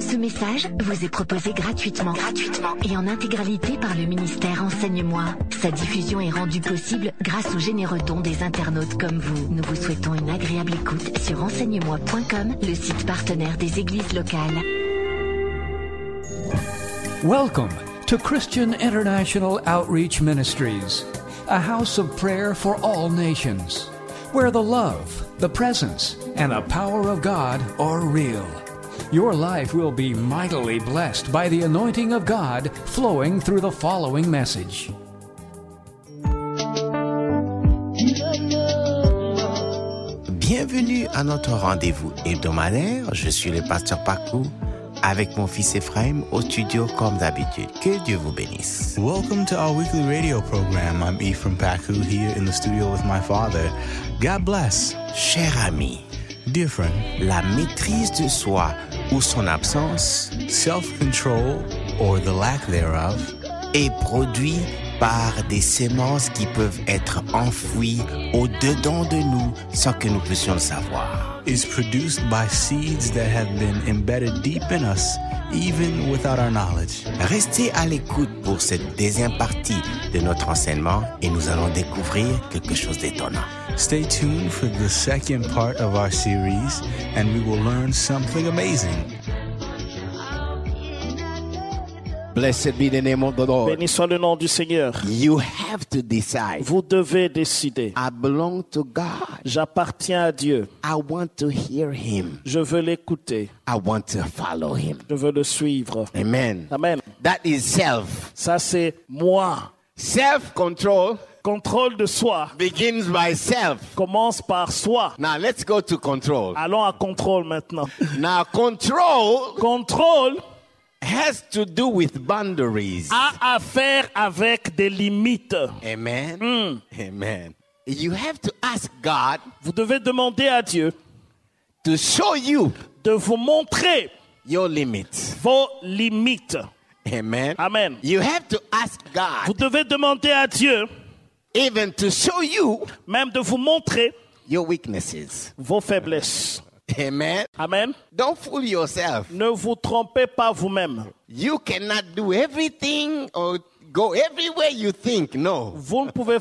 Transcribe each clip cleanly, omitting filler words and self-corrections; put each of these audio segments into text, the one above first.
Ce message vous est proposé gratuitement et en intégralité par le ministère Enseigne-moi. Sa diffusion est rendue possible grâce aux généreux dons des internautes comme vous. Nous vous souhaitons une agréable écoute sur enseigne-moi.com, le site partenaire des églises locales. Welcome to Christian International Outreach Ministries, a house of prayer for all nations, where the love, the presence, and the power of God are real. Your life will be mightily blessed by the anointing of God flowing through the following message. Bienvenue à notre rendez-vous hebdomadaire. Je suis le pasteur Pakou avec mon fils Ephraim au studio comme d'habitude. Que Dieu vous bénisse. Welcome to our weekly radio program. I'm Ephraim Paku here in the studio with my father. God bless. Cher ami, Dear friend, la maîtrise de soi ou son absence self-control or the lack thereof est produit par des semences qui peuvent être enfouies au-dedans de nous sans que nous puissions le savoir. is produced by seeds that have been embedded deep in us, even without our knowledge. Restez à l'écoute pour cette deuxième partie de notre enseignement et nous allons découvrir quelque chose d'étonnant. Stay tuned for the second part of our series, and we will learn something amazing. Blessed be the name of the Lord. Béni soit le nom du Seigneur. You have to decide. Vous devez décider. I belong to God. J'appartiens à Dieu. I want to hear Him. Je veux l'écouter. I want to follow Him. Je veux le suivre. Amen. Amen. That is self. Ça, c'est moi. Self-control Contrôle de soi begins by self. commence par soi. Now let's go to control. Allons à contrôle maintenant. Now control Contrôle has to do with boundaries. a à faire avec des limites. Amen. Amen. You have to ask God Vous devez demander à Dieu to show you de vous montrer your limits. vos limites. Amen. Amen. You have to ask Vous God devez demander à Dieu even to show you même de vous montrer your weaknesses. vos faiblesses. Amen. Amen. Don't fool yourself. Ne vous trompez pas vous-même. You cannot do everything or go everywhere you think. No. Vous ne pouvez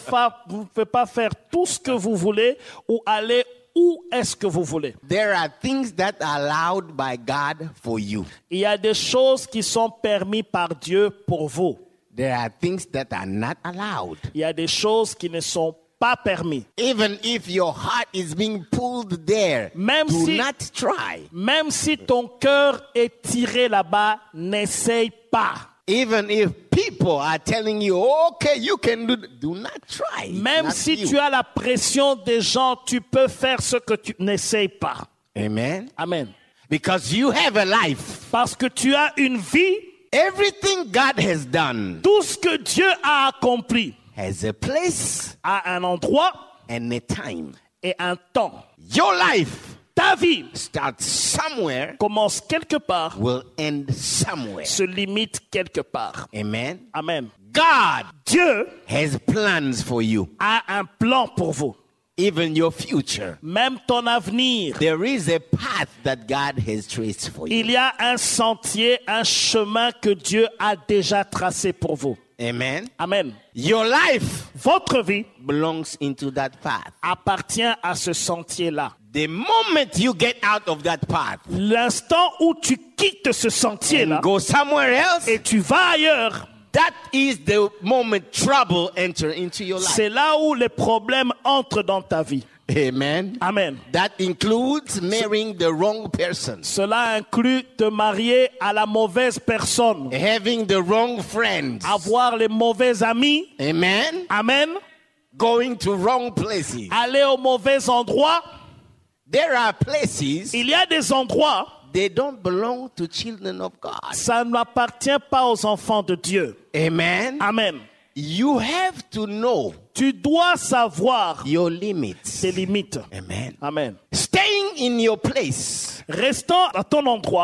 pas faire tout ce que vous voulez ou aller où est-ce que vous voulez. There are things that are allowed by God for you. Il y a des choses qui sont permises par Dieu pour vous. There are things that are not allowed. Il y a des choses qui ne sont pas permises. Even if your heart is being pulled there, Même do si- not try. Même si ton cœur est tiré là-bas, n'essaye pas. Even if people are telling you, okay, you can do not try. It's Même not si you. tu as la pression des gens, tu peux faire ce que tu n'essayes pas. Amen. Amen. Because you have a life. Parce que tu as une vie, Everything God has done tout ce que Dieu a accompli has a place a un endroit and a time. et un temps. Your life Ta vie starts somewhere, commence quelque part, will end somewhere. se limite quelque part. Amen. Amen. God Dieu has plans for you, a un plan pour vous. even your future. Même ton avenir. There is a path that God has traced for you. Il y a un sentier, un chemin que Dieu a déjà tracé pour vous. Amen. Amen. Your life Votre vie belongs into that path. appartient à ce sentier-là. The moment you get out of that path L'instant où tu quittes ce sentier-là and go somewhere else, et tu vas ailleurs, that is the moment trouble enter into your life. c'est là où les problèmes entrent dans ta vie. Amen. Amen. That includes marrying the wrong person, Cela inclut te marier à la mauvaise personne, having the wrong friends. avoir les mauvais amis. Amen. Amen. Going to wrong places. Aller au mauvais endroit. There are places Il y a des endroits, they don't belong to children of God. ça n'appartient pas aux enfants de Dieu. Amen. Amen. You have to know Tu dois savoir your limits. tes limites. Amen. Amen. Staying in your place Restant à ton endroit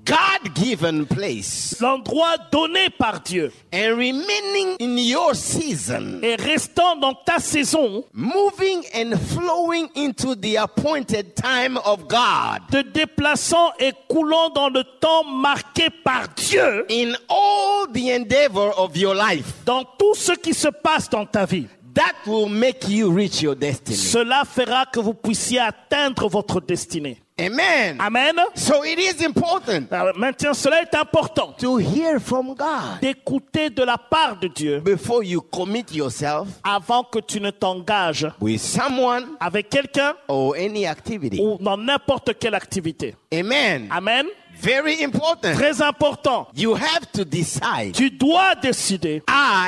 God-given place l'endroit donné par Dieu, and remaining in your season, et restant dans ta saison, moving and flowing into the appointed time of God te déplaçant et coulant dans le temps marqué par Dieu, in all the endeavor of your life. dans tout ce qui se passe dans ta vie. That will make you reach your destiny. Cela fera que vous puissiez atteindre votre destinée. Amen. Amen. So it is important Alors, maintenant, cela est important to hear from God d'écouter de la part de Dieu before you commit yourself avant que tu ne t'engages with someone avec quelqu'un or any activity. ou dans n'importe quelle activité. Amen. Amen. Very important. Très important. You have to decide. Tu dois décider,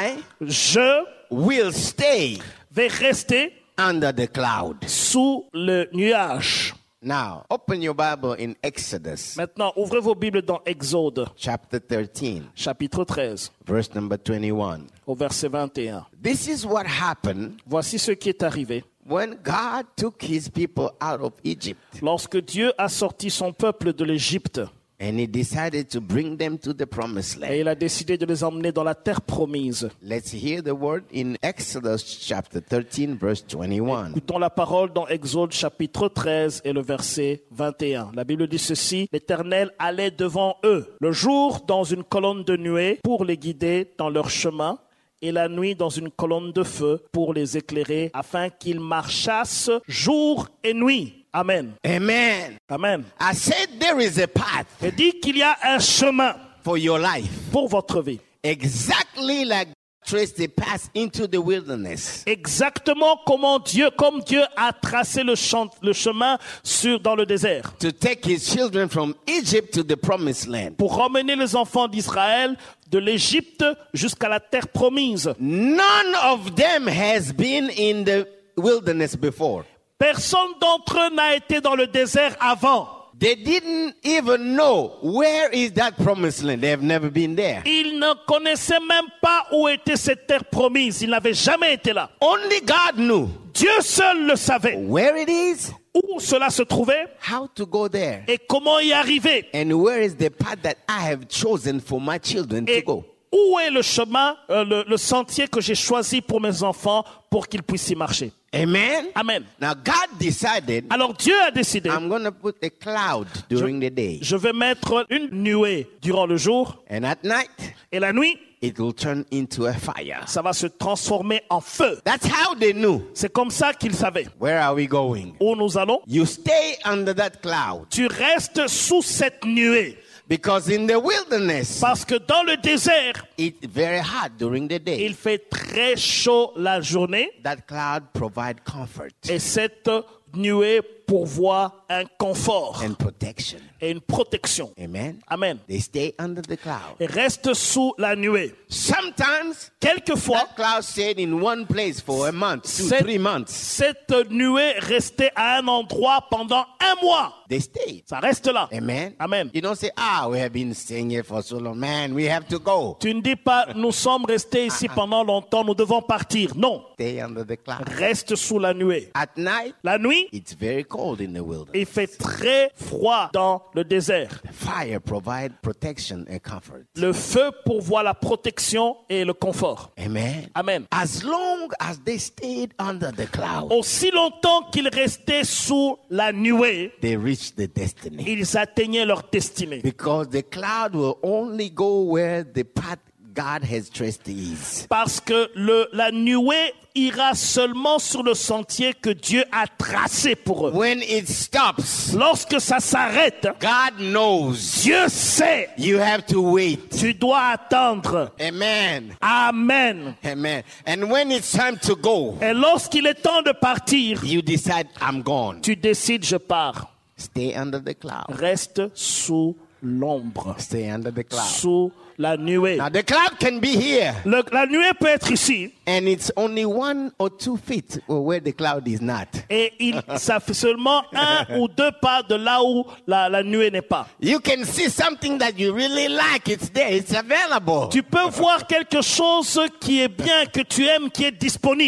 je Will stay vais rester under the cloud. sous le nuage. Now, open your Bible in Exodus Maintenant, ouvrez vos Bibles dans Exode, chapter 13, chapitre 13, verse number 21. au verset 21. This is what happened Voici ce qui est arrivé when God took his people out of Egypt lorsque Dieu a sorti son peuple de l'Égypte and he decided to bring them to the promised et land. il a décidé de les emmener dans la terre promise. Let's hear the word in Exodus chapter 13, verse 21. Écoutons la parole dans Exode chapitre 13 et le verset 21. La Bible dit ceci: l'Éternel allait devant eux le jour dans une colonne de nuée pour les guider dans leur chemin, et la nuit dans une colonne de feu pour les éclairer, afin qu'ils marchassent jour et nuit. Amen. Amen. Amen. I said there is a path Et dit qu'il y a un chemin for your life, pour votre vie. exactly like traced the path into the wilderness. Exactement comme Dieu a tracé le chemin dans le désert. To take his children from Egypt to the promised land. Pour ramener les enfants d'Israël de l'Égypte jusqu'à la terre promise. None of them has been in the wilderness before. Personne d'entre eux n'a été dans le désert avant. They didn't even know where is that promised land. They have never been there. Ils ne connaissaient même pas où était cette terre promise. Ils n'avaient jamais été là. Only God knew Dieu seul le savait. where it is, Où cela se trouvait how to go there, et comment y arriver. and where is the path that I have chosen for my children to Et go. où est le chemin, le sentier que j'ai choisi pour mes enfants pour qu'ils puissent y marcher. Amen. Amen. Now God decided, Alors Dieu a décidé, I'm going to put a cloud during the day, je vais mettre une nuée durant le jour and at night et la nuit, it will turn into a fire. ça va se transformer en feu. That's how they knew. C'est comme ça qu'ils savaient. Where are we going? Où nous allons? You stay under that cloud, Tu restes sous cette nuée. because in the wilderness Parce que dans le désert, it's very hot during the day. il fait très chaud la journée That cloud provide comfort et cette nuée pourvoit un confort and protection. et une protection. Amen. Amen. They stay under the cloud. Et reste sous la nuée. Sometimes Quelquefois, that cloud stayed in one place for a month, 3 months. cette nuée restait à un endroit pendant un mois. They stayed. Ça reste là. Amen. Amen. You don't say, we have been staying here for so long. Man, we have to go. Tu ne dis pas, nous sommes restés ici pendant longtemps, nous devons partir. Non. Stay under the cloud. Reste sous la nuée. At night, La nuit, it's very cold in the wilderness. il fait très froid dans le désert. The fire provide protection and comfort. Le feu pourvoit la protection et le confort. Amen. Amen. As long as they stayed under the cloud, Aussi longtemps qu'ils restaient sous la nuée, they reached the destiny. ils atteignaient leur destinée. Because the cloud will only go where the path God has traced is. Parce que la nuée ira seulement sur le sentier que Dieu a tracé pour eux. When it stops, Lorsque ça s'arrête, God knows Dieu sait. you have to wait. Tu dois attendre. Amen. Amen. Amen. And when it's time to go, Et lorsqu'il est temps de partir, you decide, I'm gone. tu décides, je pars. Stay under the cloud. Reste sous l'ombre, Stay under the cloud. sous la nuée. Now the cloud can be here, La nuée peut être ici and it's only 1 or 2 feet where the cloud is not. et ça fait seulement 1 ou 2 pas de là où la nuée n'est pas. You can see something that you really like. It's there. It's available. Tu peux voir quelque chose qui est bien, que tu aimes, qui est disponible.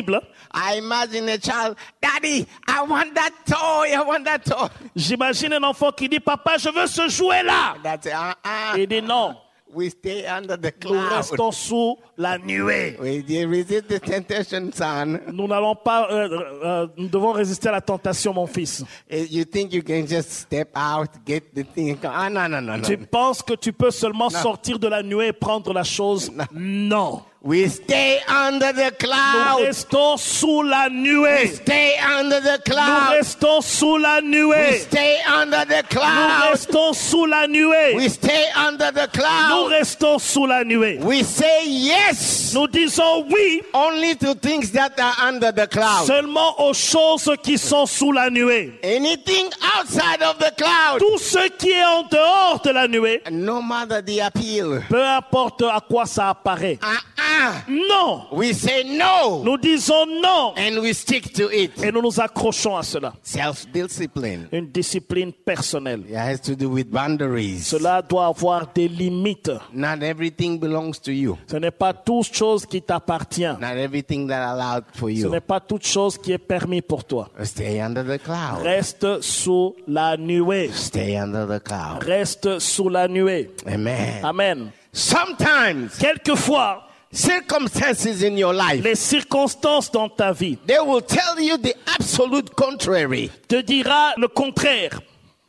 I imagine a child, Daddy, I want that toy, I want that toy. J'imagine un enfant qui dit, papa, je veux ce jouet-là. That's it. Il dit non, We stay under the nous cloud. restons sous la nuée. We resist the temptation, son. Nous n'allons pas, nous devons résister à la tentation, mon fils. You think you can just step out, get the thing? No. Tu penses que tu peux seulement sortir de la nuée et prendre la chose? Non. We stay under the Nous cloud. restons sous la We nuée. stay under the Nous cloud. restons sous la We nuée. stay under the Nous cloud. restons sous la nuée. We stay under the Nous cloud. restons sous la nuée. We say yes Nous disons oui only to things that are under the cloud. seulement aux choses qui sont sous la nuée. Anything outside of the cloud, Tout ce qui est en dehors de la nuée, no matter the appeal. peu importe à quoi ça apparaît. Non. We say no Nous disons non and we stick to it. et nous nous accrochons à cela. Self-discipline. Une discipline personnelle. It has to do with boundaries. Cela doit avoir des limites. Not everything belongs to you. Ce n'est pas toute chose qui t'appartient. Not everything that allowed for Ce you. n'est pas toute chose qui est permis pour toi. Stay under the cloud. Reste sous la nuée. Stay under the cloud. Reste sous la nuée. Amen. Amen. Sometimes Quelquefois, circumstances in your life, les circonstances dans ta vie they will tell you the absolute contrary. te dira le contraire.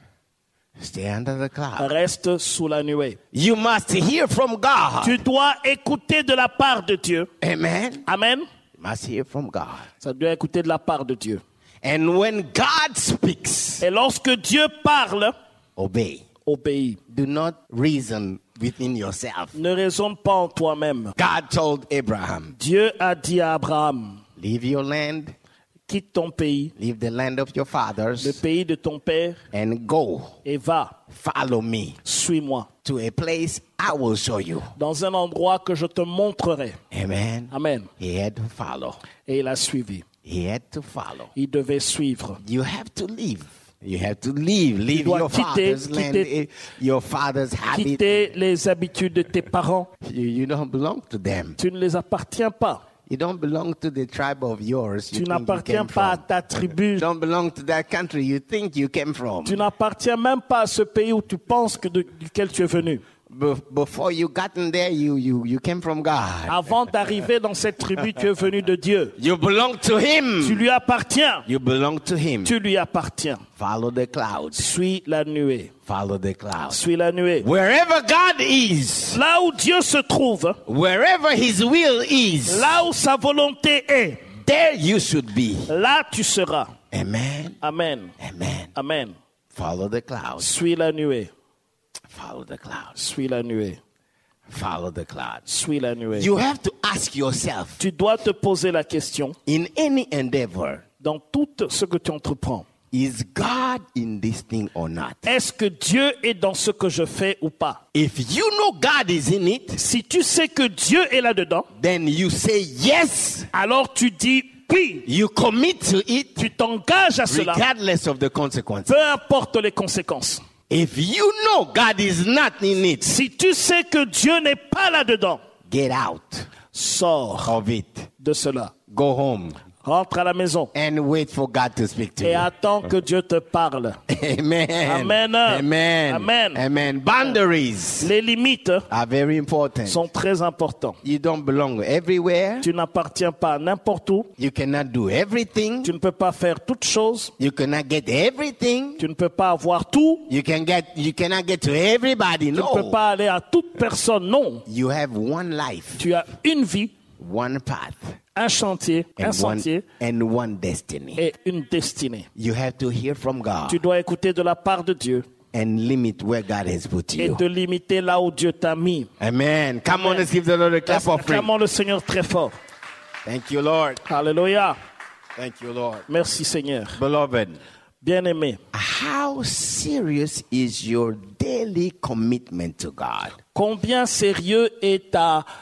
Stay under the cloud. Reste sous la nuée. You must hear from God. Tu dois écouter de la part de Dieu. Amen. Amen. You must hear from God. Ça doit écouter de la part de Dieu. And when God speaks, Et lorsque Dieu parle, obey. obéis. Do not reason within yourself. Ne raisonne pas en toi-même. God told Abraham, Dieu a dit à Abraham, leave your land, quitte ton pays, leave the land of your le fathers, pays de ton père, and go, et va, follow me suis-moi, to a place I will show you. dans un endroit que je te montrerai. Amen. Amen. He had to follow. Et il a suivi. He had to follow. Il devait suivre. You have to leave. You have to leave. Leave dois your quitter- father's land, quitter- your father's habit. Quitter les habitudes de tes parents. You don't belong to them. Tu ne les appartiens pas. You don't belong to the tribe of yours. Tu You think you n'appartiens came pas à from. ta tribu. You don't belong to that country you think you came from. Tu n'appartiens même pas à ce pays où tu penses duquel tu es venu. Before you got in there, you came from God. Avant d'arriver dans cette tribu, tu es venu de Dieu. You belong to Him. Tu lui appartiens. You belong to Him. Tu lui appartiens. Follow the clouds. Suis la nuée. Follow the clouds. Suis la nuée. Wherever God is, Là où Dieu se trouve, wherever His will is, là où sa volonté est, there you should be. là tu seras. Amen. Amen. Amen. Amen. Follow the clouds. Suis la nuée. Follow the clouds. Suis la nuée. Follow the clouds. Suis la nuée. You have to ask yourself Tu dois te poser la question, in any endeavor, dans tout ce que tu entreprends, is God in this thing or not? est-ce que Dieu est dans ce que je fais ou pas? If you know God is in it, Si tu sais que Dieu est là-dedans, then you say yes. alors tu dis oui. You commit to it Tu t'engages à cela, regardless of the consequences. peu importe les conséquences. If you know God is not in it, Si tu sais que Dieu n'est pas là-dedans, get out sors of it. de cela. Go home Rentre à la maison and wait for God to speak to et you. attends que Dieu te parle. Amen. Amen. Amen. Amen. Amen. Boundaries Les limites are very important. sont très importantes. You don't belong everywhere. Tu n'appartiens pas n'importe où. You cannot do everything. Tu ne peux pas faire toutes choses. You cannot get everything. Tu ne peux pas avoir tout. You cannot get to everybody. Tu ne peux No. pas aller à toute personne. Non. You have one life, Tu as une vie, one path, un chantier, un and sentier one destiny. et une destinée. You have to hear from God Tu dois écouter de la part de Dieu and limit where God has put et you. te limiter là où Dieu t'a mis. Amen. Come on, let's give the Lord a clap offering. Acclamons le Seigneur très fort. Thank you, Lord. Alléluia. Thank you, Lord. Merci Seigneur. Beloved, Bien-aimé, how serious is your daily commitment to God? combien sérieux est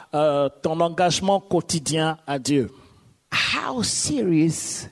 ton engagement quotidien à Dieu? How serious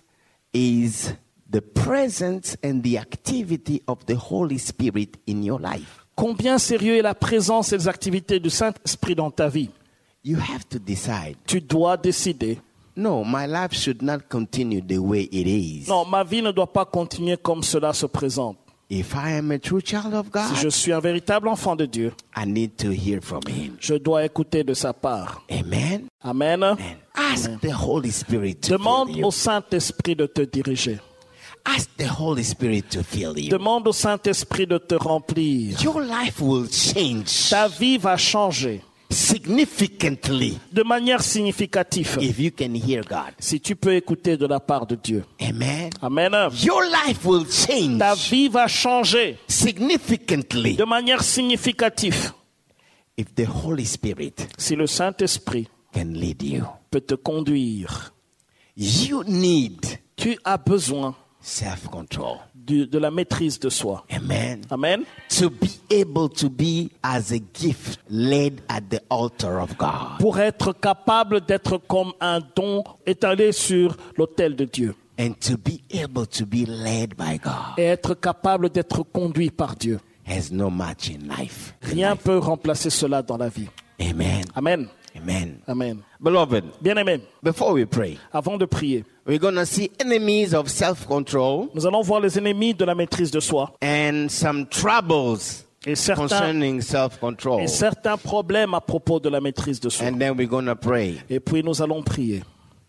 is the presence and the activity of the Holy Spirit in your life? Combien sérieux est la présence et les activités du Saint-Esprit dans ta vie? You have to decide Tu dois décider No, my life should not continue the way it is. Non, ma vie ne doit pas continuer comme cela se présente. If I am a true child of God, Si je suis un véritable enfant de Dieu, I need to hear from Him. je dois écouter de sa part. Amen. Amen. And ask the Holy Spirit to Demande fill you. au Saint-Esprit de te diriger. Ask the Holy Spirit to fill you. Demande au Saint-Esprit de te remplir. Your life will change Ta vie va changer significantly de manière significative if you can hear God. si tu peux écouter de la part de Dieu. Amen. Amen. Your life will change Ta vie va changer significantly de manière significative if the Holy Spirit si le Saint-Esprit can lead you. peut te conduire. You need Tu as besoin self-control. de la maîtrise de soi. Amen. Amen. To be able to be as a gift laid at the altar of God. Pour être capable d'être comme un don étalé sur l'autel de Dieu. And to be able to be led by God Et être capable d'être conduit par Dieu. has no match in life. Rien ne peut remplacer cela dans la vie. Amen. Amen. Amen. Amen. Beloved, Bien-aimés, before we pray, avant de prier, we're going to see enemies of self-control nous allons voir les ennemis de la maîtrise de soi and some troubles et concerning self-control. certains problèmes à propos de la maîtrise de soi. And then we're going to pray. Et puis nous allons prier.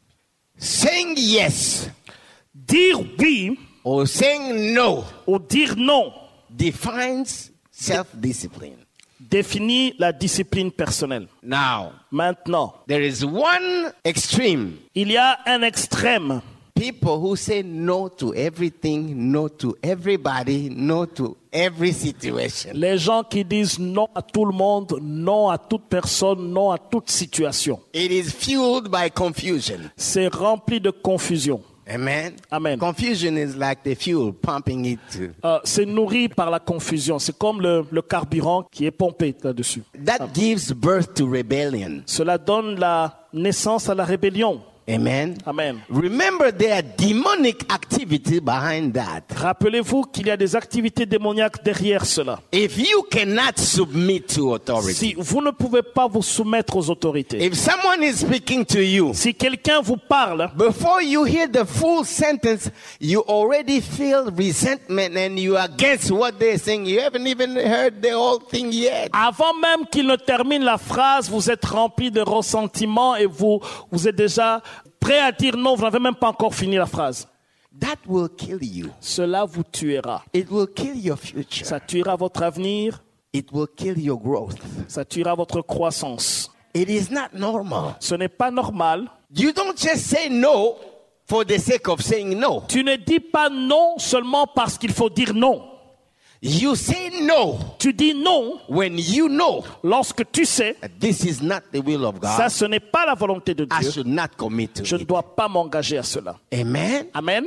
Saying yes Dire oui or saying no ou dire non defines self-discipline. définit la discipline personnelle. Now, Maintenant, there is one extreme. il y a un extrême. People who say no to everything, no to everybody, no to every situation. Les gens qui disent non à tout le monde, non à toute personne, non à toute situation. It is fueled by confusion. C'est rempli de confusion. Amen. Amen. Confusion is like the fuel pumping it to. C'est nourri par la confusion. C'est comme le carburant qui est pompé là-dessus. That gives birth to rebellion. Cela donne la naissance à la rébellion. Amen. Amen. Remember, there are demonic activity behind that. Rappelez-vous qu'il y a des activités démoniaques derrière cela. If you cannot submit to authority, Si vous ne pouvez pas vous soumettre aux autorités, if someone is speaking to you, si quelqu'un vous parle, before you hear the full sentence, you already feel resentment and you are against what they're saying. You haven't even heard the whole thing yet. avant même qu'il ne termine la phrase, vous êtes rempli de ressentiment et vous êtes déjà prêt à dire non, vous n'avez même pas encore fini la phrase. That will kill you. Cela vous tuera. It will kill your future. Ça tuera votre avenir, It will kill your growth. ça tuera votre croissance. It is not normal. Ce n'est pas normal. You don't just say no for the sake of saying no. Tu ne dis pas non seulement parce qu'il faut dire non. You say no Tu dis non when you know lorsque tu sais, that this is not the will of God. ça ce n'est pas la volonté de I Dieu. should not commit to Je ne it. dois pas m'engager à cela. Amen. Amen.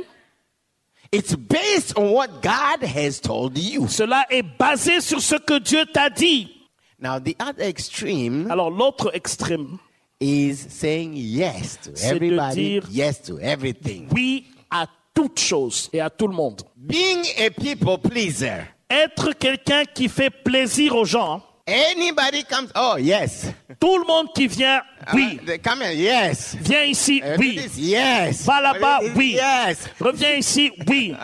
It's based on what God has told you. Cela est basé sur ce que Dieu t'a dit. Now, the other extreme Alors l'autre extrême, is saying yes to C'est de everybody, dire- yes to everything. oui à toute chose et à tout le monde. Being a people pleaser. Être quelqu'un qui fait plaisir aux gens, Anybody comes, oh, yes. tout le monde qui vient, oui. They come in, yes. Viens ici, Do oui. this, yes. Va là-bas, Do this, oui. Yes. Reviens ici, oui.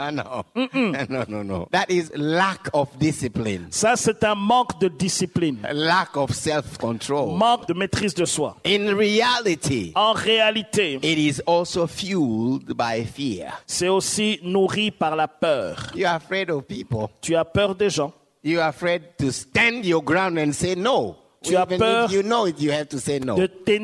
No. No. That is lack of discipline, Ça, c'est un manque de discipline, lack of self-control. manque de maîtrise de soi. In reality, En réalité, it is also fueled by fear. c'est aussi nourri par la peur. You're afraid of people. Tu as peur des gens. You're afraid to stand your ground and say no. Tu as Even peur if you know it, you have to say no. de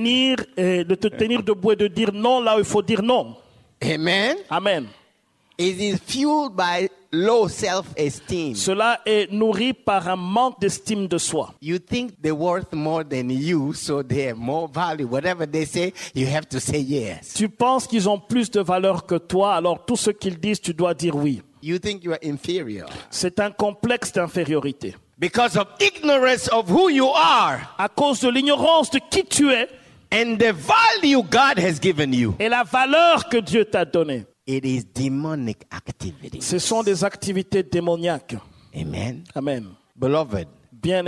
te tenir debout et de dire non là où il faut dire non. Amen. Amen. It is fueled by low self-esteem. Cela est nourri par un manque d'estime de soi. You think they're worth more than you, so they have more value. Whatever they say, you have to say yes. Tu penses qu'ils ont plus de valeur que toi, alors tout ce qu'ils disent, tu dois dire oui. You think you are inferior. C'est un complexe d'infériorité. Because of ignorance of who you are À cause de l'ignorance de qui tu es and the value God has given you. et la valeur que Dieu t'a donnée. It is demonic activity. Ce sont des activités démoniaques. Amen. Amen. Beloved, Bien-aimés,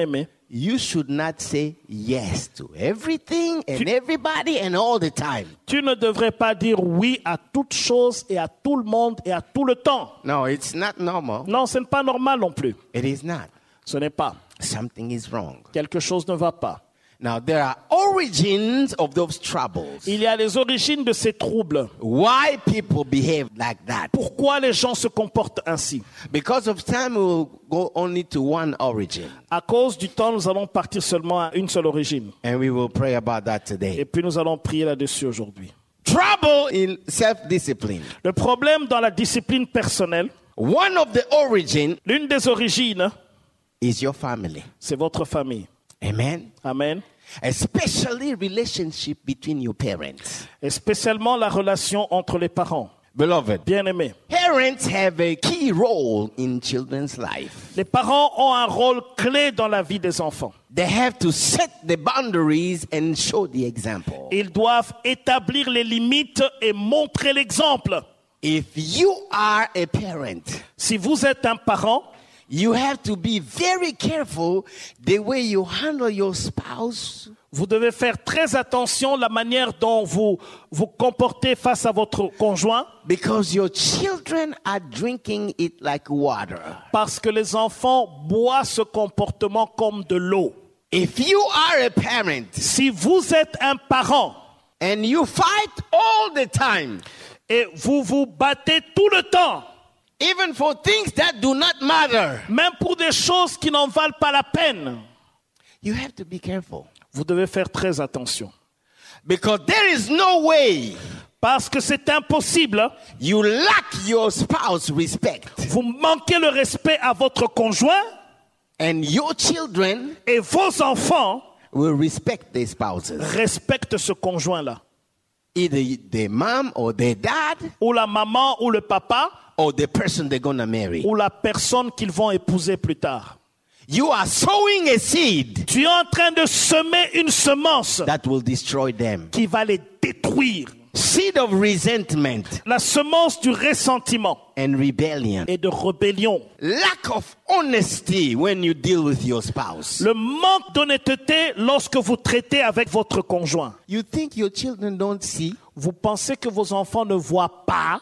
you should not say yes to everything and everybody and all the time. Tu ne devrais pas dire oui à toute chose et à tout le monde et à tout le temps. No, it's not normal. Non, ce n'est pas normal non plus. It is not. Ce n'est pas. Something is wrong. Quelque chose ne va pas. Now, there are origins of those troubles. Il y a les origines de ces troubles. Why people behave like that? Pourquoi les gens se comportent ainsi? Because of time, we will go only to one origin. À cause du temps, nous allons partir seulement à une seule origine. And we will pray about that today. Et puis nous allons prier là-dessus aujourd'hui. Trouble in self-discipline. Le problème dans la discipline personnelle, One of the origins l'une des origines, is your family. c'est votre famille. Amen. Amen. Especially relationship between your parents. Et spécialement la relation entre les parents. Beloved, Bien-aimés, parents have a key role in children's life. les parents ont un rôle clé dans la vie des enfants. They have to set the boundaries and show the example. Ils doivent établir les limites et montrer l'exemple. If you are a parent, Si vous êtes un parent, you have to be very careful the way you handle your spouse, vous devez faire très attention à la manière dont vous vous comportez face à votre conjoint, because your children are drinking it like water. parce que les enfants boivent ce comportement comme de l'eau. If you are a parent Si vous êtes un parent and you fight all the time, et vous vous battez tout le temps, even for things that do not matter, même pour des choses qui n'en valent pas la peine, you have to be careful. vous devez faire très attention. Because there is no way Parce que c'est impossible, you lack your spouse respect vous manquez le respect à votre conjoint and your children et vos enfants will respect their spouses. respectent ce conjoint-là. Either their mom or their dad Ou la maman ou le papa or the person they're going to marry. ou la personne qu'ils vont épouser plus tard. You are sowing a seed Tu es en train de semer une semence that will destroy them. qui va les détruire. Seed of resentment La semence du ressentiment and rebellion. et de rébellion. Lack of honesty when you deal with your spouse. Le manque d'honnêteté lorsque vous traitez avec votre conjoint. You think your children don't see? Vous pensez que vos enfants ne voient pas?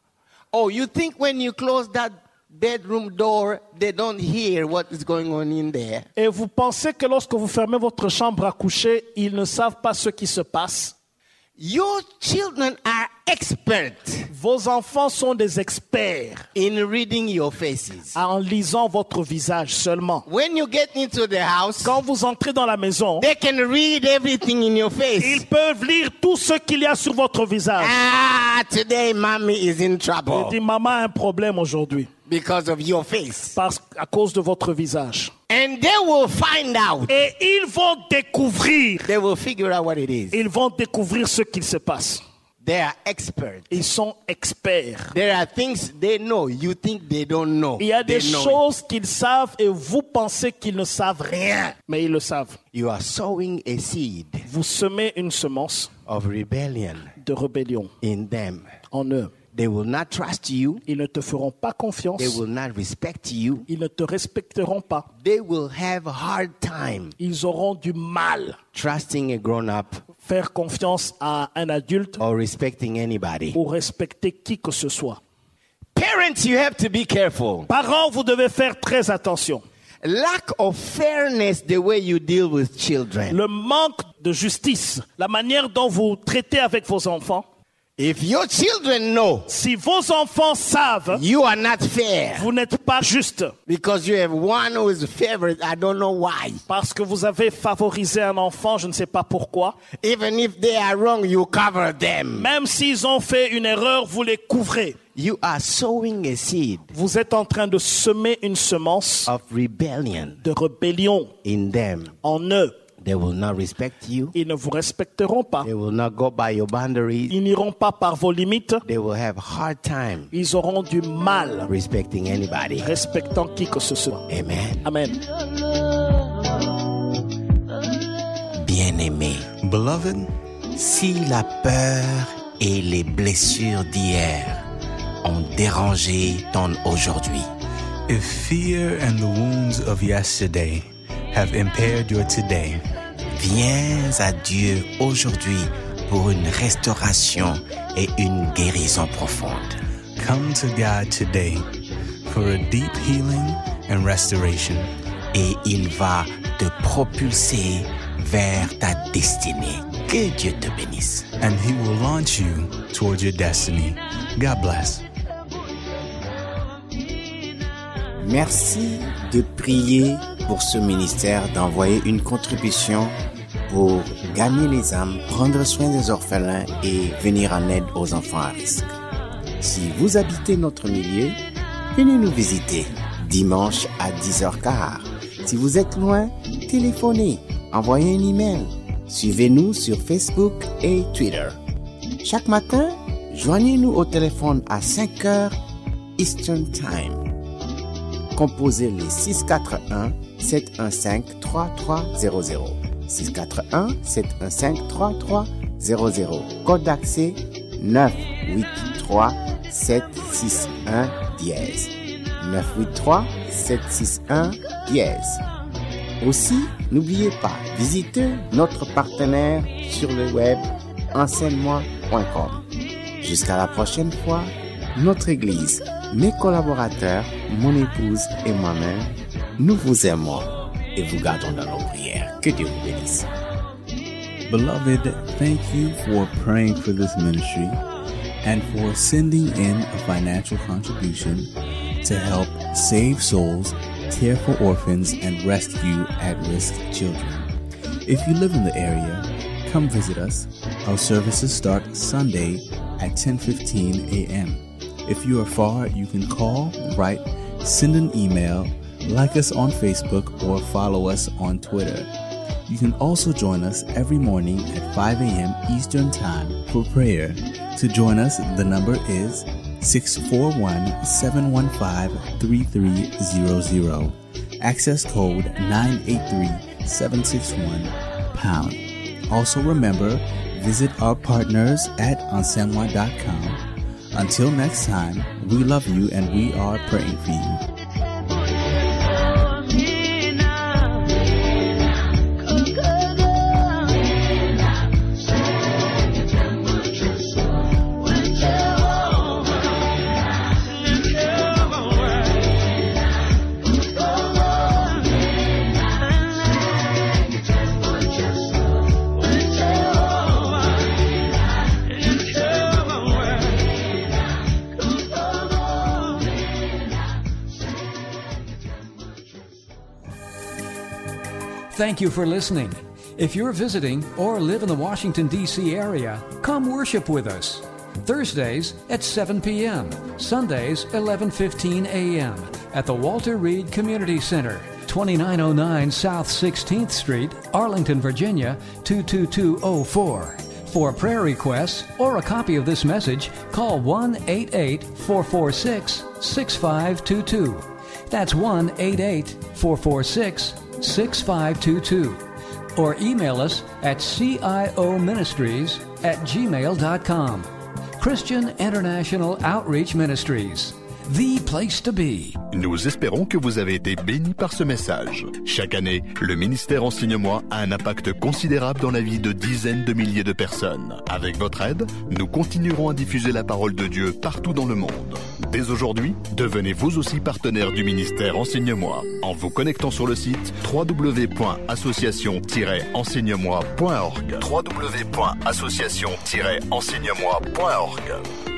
Oh, you think when you close that bedroom door, they don't hear what is going on in there? Et vous pensez que lorsque vous fermez votre chambre à coucher, ils ne savent pas ce qui se passe? Your children are experts Vos enfants sont des experts in reading your faces. en lisant votre visage seulement. When you get into the house, Quand vous entrez dans la maison, they can read everything in your face. ils peuvent lire tout ce qu'il y a sur votre visage. Ah, today mommy is in Il trouble dit, maman a un problème aujourd'hui because of your face. à cause de votre visage. And they will find out. Et ils vont découvrir, They will figure out what it is. ils vont découvrir ce qu'il se passe. They are experts. Ils sont experts. There are things they know. You think they don't know. Il y a des They know it. choses qu'ils savent et vous pensez qu'ils ne savent rien, mais ils le savent. You are sowing a seed Vous semez une semence of rebellion de rébellion in them. en eux. They will not trust you. Ils ne te feront pas confiance. They will not respect you. Ils ne te respecteront pas. They will have a hard time Ils auront du mal trusting a grown-up faire confiance à un adulte or respecting anybody. ou respecter qui que ce soit. Parents, you have to be careful. Parents, vous devez faire très attention. Lack of fairness the way you deal with children. Le manque de justice, la manière dont vous traitez avec vos enfants. If your children know Si vos enfants savent, you are not fair vous n'êtes pas juste because you have one who is favorite, I don't know why. parce que vous avez favorisé un enfant, je ne sais pas pourquoi. Even if they are wrong, you cover them. Même s'ils ont fait une erreur, vous les couvrez. You are sowing a seed Vous êtes en train de semer une semence of rebellion de rébellion in them. en eux. They will not respect you. Ils ne vous respecteront pas. They will not go by your boundaries. Ils n'iront pas par vos limites. They will have a hard time Ils auront du mal respecting anybody. respectant qui que ce soit. Amen. Amen. Bien-aimé, Beloved, si la peur et les blessures d'hier ont dérangé ton aujourd'hui, if fear and the wounds of yesterday have impaired your today. Viens à Dieu aujourd'hui pour une restauration et une guérison profonde. Come to God today for a deep healing and restoration. Et il va te propulser vers ta destinée. Que Dieu te bénisse. And He will launch you towards your destiny. God bless. Merci de prier pour ce ministère, d'envoyer une contribution pour gagner les âmes, prendre soin des orphelins et venir en aide aux enfants à risque. Si vous habitez notre milieu, venez nous visiter dimanche à 10h15. Si vous êtes loin, téléphonez, envoyez un email. Suivez-nous sur Facebook et Twitter. Chaque matin, joignez-nous au téléphone à 5h Eastern Time. Composez les 641-715-3300. 641-715-3300. Code d'accès 983-761-10. 983-761-10. Aussi, n'oubliez pas, visitez notre partenaire sur le web enseigne-moi.com. Jusqu'à la prochaine fois, notre Église, mes collaborateurs, mon épouse et moi-même, nous vous aimons et vous gardons dans nos prières. Que Dieu vous bénisse. Beloved, thank you for praying for this ministry and for sending in a financial contribution to help save souls, care for orphans, and rescue at-risk children. If you live in the area, come visit us. Our services start Sunday at 10:15 a.m. If you are far, you can call, write, send an email, like us on Facebook, or follow us on Twitter. You can also join us every morning at 5 a.m. Eastern Time for prayer. To join us, the number is 641-715-3300. Access code 983-761#. Also remember, visit our partners at enseigne-moi.com. Until next time, we love you and we are praying for you. Thank you for listening. If you're visiting or live in the Washington, D.C. area, come worship with us. Thursdays at 7 p.m., Sundays 11:15 a.m. at the Walter Reed Community Center, 2909 South 16th Street, Arlington, Virginia, 22204. For prayer requests or a copy of this message, call 1-888-446-6522. That's 1-888-446-6522. Or email us at cioministries@gmail.com. Christian International Outreach Ministries, the place to be. Nous espérons que vous avez été bénis par ce message. Chaque année, le ministère Enseigne-moi a un impact considérable dans la vie de dizaines de milliers de personnes. Avec votre aide, nous continuerons à diffuser la parole de Dieu partout dans le monde. Dès aujourd'hui, devenez vous aussi partenaire du ministère Enseigne-moi en vous connectant sur le site www.association-enseigne-moi.org. www.association-enseigne-moi.org.